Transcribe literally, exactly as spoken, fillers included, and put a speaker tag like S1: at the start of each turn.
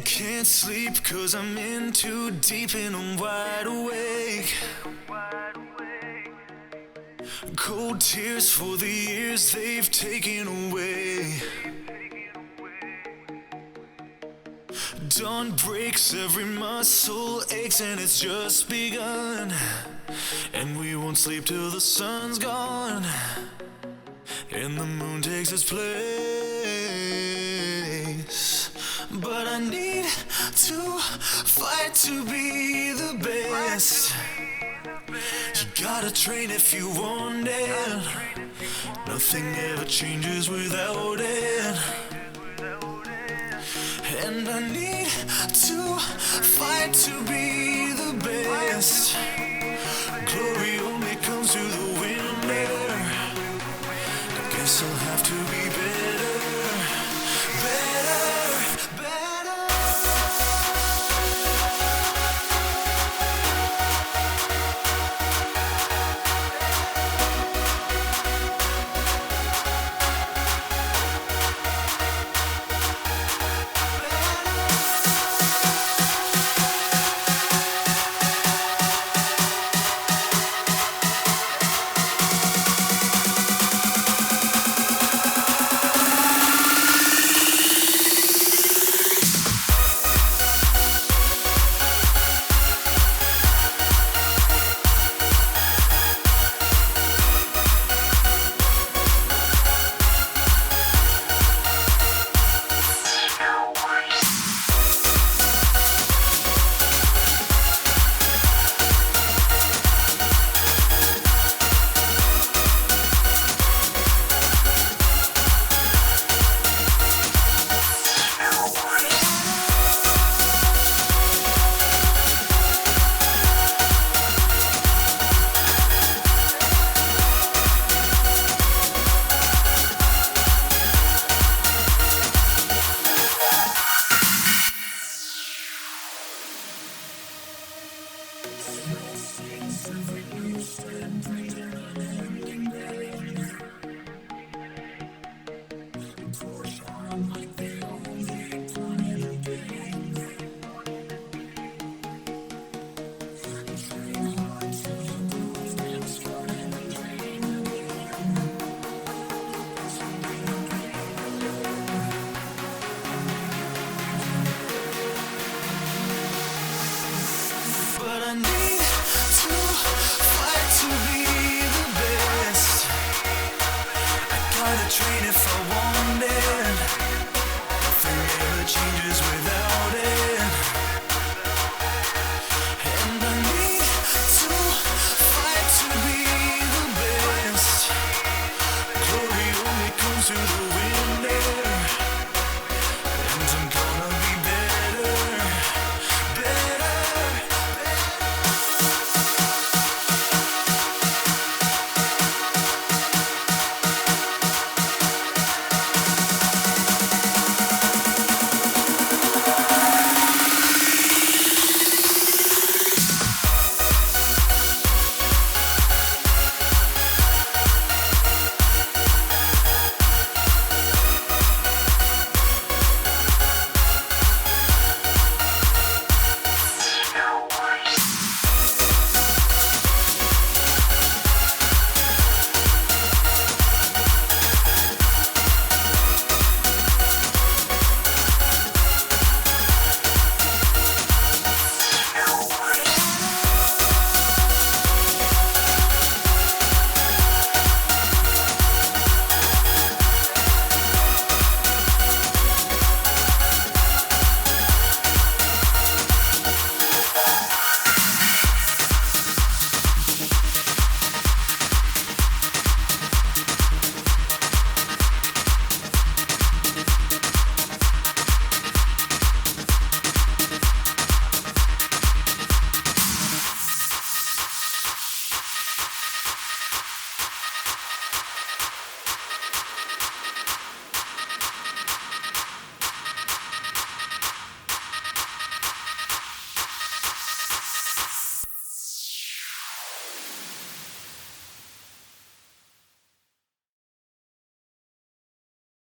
S1: Can't sleep cause I'm in too deep and I'm wide awake. Cold tears for the years they've taken away. Dawn breaks, every muscle aches, and it's just begun. And we won't sleep till the sun's gone and the moon takes its place. But I need to fight to be the best. You gotta train if you want it. Nothing ever changes without it. And I need to fight to be the best. Glory only comes through the winter. I guess I'll have to be better, better, better. I need to fight to be the best. I gotta train if I want it.